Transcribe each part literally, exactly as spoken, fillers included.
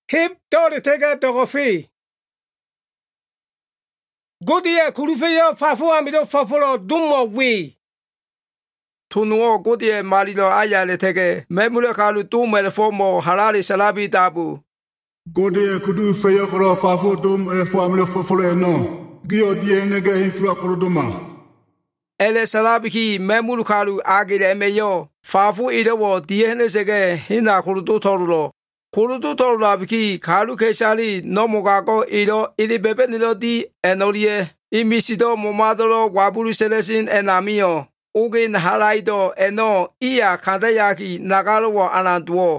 Hip dore tega togofi. Godia kurufeya fafu amido fafuro dummo we. Tunuo godie marido ayale tege memure kalu tu merfomo halali salabi tabu. Godie kudu feya koro fafu dum erfo amido fafuro eno. Gio die nege infra koro duma. Ele salabi ki memuru kalu agile emeyo fafu idewo diehne sege hina kurudu torulo. Kurudu torulabiki kalu keshali no mugago ido ili bebe nilo di enolie imisido momadoro waburu selesin enamio ugin halaido eno iya kandayaki nagalo wo ananduo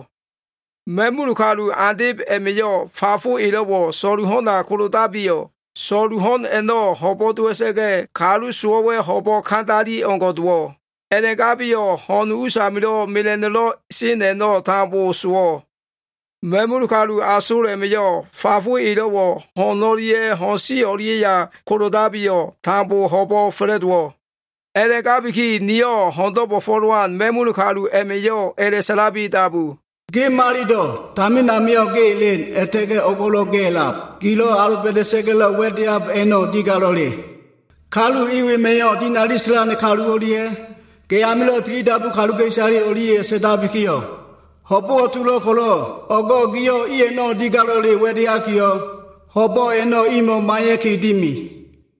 memuru kalu andib emeyo fafu ilowo soruhona kurudabio soruhon eno hobodu esege kalu suowe hobo kandali ongoduo enegabio honu usamilo milenelo sin eno tambo suo memuru kalu asure meyo fafu ilowo honorie honsi oriya korodabio tambo hobo fredwo elegabiki nio hondobo forwan memuru kalu emeyo ele salabi tabu ge marido tamina mio ge len etege ogolo ge la kilo arubede segela wediab eno digalole kalu iwi meyo dinalisla ne kalu orie ge amilo tridabu kalu ge sari orie sedabikio Hobo tulo kolo, ogo gio iye no digalole wedi akio, hobo eno imo mayeki dimi.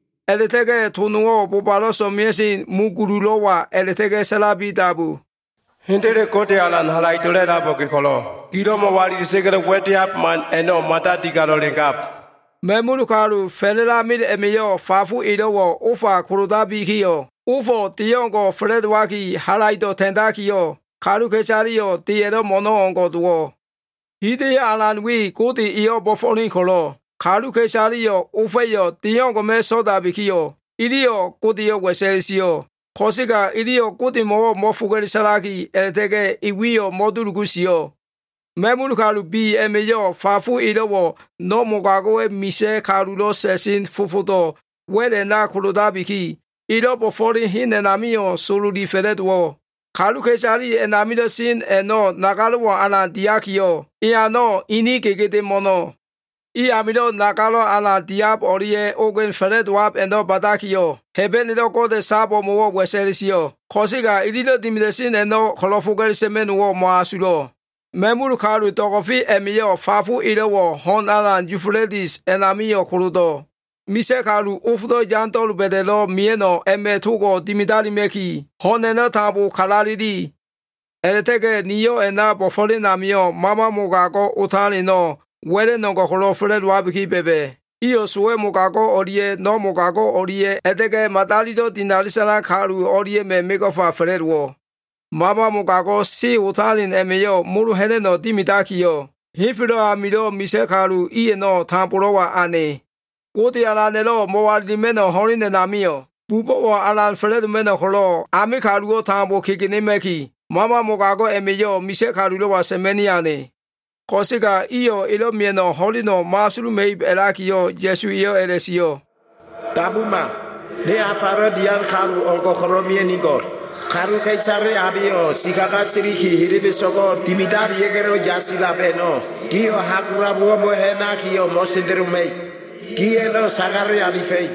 Eletege tunuo bubaloso miesin mugurulowa eletege salabi tabu. Hintere kote alan halai tole raboki kolo, kilo mo wali segere wedi ap man eno mata digalole gap. Memuru kalu felela mil emeyo fafu ilowo ufa kurudabi kio, ufo tiongo fredwaki halaido tendakio. Kalu kechariyo tiero mono ongo duo. Hide alan wi kuti iyo bofoni kolo. Kalu kechariyo ufeyo tiongo me soda bikiyo. Iliyo kuti yo weselisiyo. Kosiga iliyo kuti mo mofugeri salaki eletege iwiyo modurugusiyo. Memuru kalu bi emeyo fafu ilowo no mogagoe mise kalu lo sesin fufuto. Wele na kuruda biki. Ilo bofoni hine namiyo sulu di fededuo. Kalu kechari enamido sin eno nagalo anan diakio iano ini gegede mono I amido nagalo anan diab orie ogen fered wap eno badakio hebenido kode sabo mo weselisio kosiga ilido dimidesin eno kolofugel semenuo moasulo memuru kalu togofi emio fafu ilowo hon anan Euphrates enamio kurudo Mise kalu ufdo jantolu bedelo mieno eme tugo dimidali meki honena tabu kalalidi eletege niyo ena bofole namio mama mugago utani no wele nongo kolo fred wabiki bebe iyo suwe mugago orie no mugago orie etege matalido dinalisana kalu orie me megofa fred wo mama mugago si utalin emeyo muru heleno dimidakio hifiro amido mise kalu iye no tampurowa ane Koti alanelo mowali meno horine namio. Bubo alan fred meno holo. Ami karuo tambo kikini meki. Mama mogago emeyo mise karulo wa semeniane. Kosiga iyo ilo mieno holino masulu meib elakio Jesu iyo elesio. Tabuma. Ne afaro dian karu onko koromie nigor. Karu kaisare abio sikaka siriki hiribe sogo dimidari yegero jasila beno. Kio hakura buobo hena kio mosinderu meib. Kielo sagari alifei.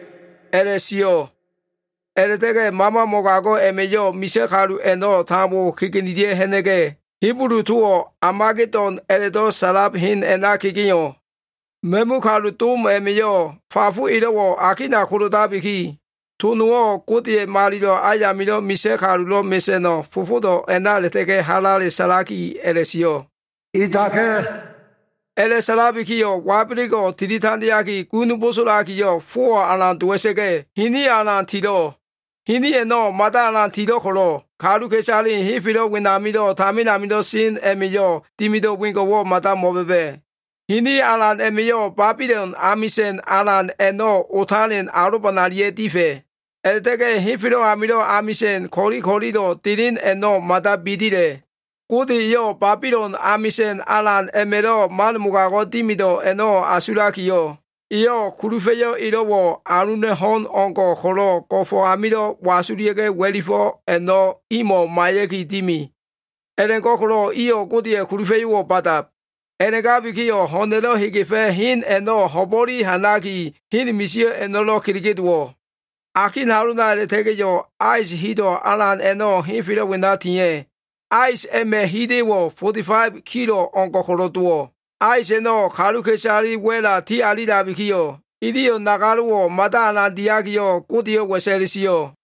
Elesio. Eletege mama mogago emeyo mise kalu eno tamu kikinidie henege. Hiburu tuo amageton eledo salab hin ena kikinyo. Memu kalu tum emeyo fafu ilowo akina kurudabiki. Tunuo kutie marido ayamilo mise kalu lo meseno fufudo ena letege halale salaki elesio. Itake. Ele salabikio wabrigo tiritandiaki kunubosulakio fuo alan duesege hini alan tiro hini eno mata alan tiro kolo kalu kechali hifilo winamido taminamido sin emiyo timido wingo wo mata mobebe hini alan emiyo Babylon amisen alan eno utalin arubanalie dife eltege hifilo amido amisen kori korido tirin eno mata bidire Kudi yo Babylon amisen alan emero mal mugago timido eno asulakio. Iyo kurufeyo ilowo arune hon onko holo kofo amido wasuriege welifo eno imo mayeki timi. Elenko holo iyo kudi kurufeyo badap. Enega bikio honelo higife hin eno hobori hanaki hin misio enolo kirigidwo. Akin haruna retegeyo ice hido alan eno hin filo winatiye. Ice eme hidewo forty-five kilo onko horotuo. Ice eno karuke chari wela ti alida bikio. Idio nagaruo mada alan diagio kudio weselisio.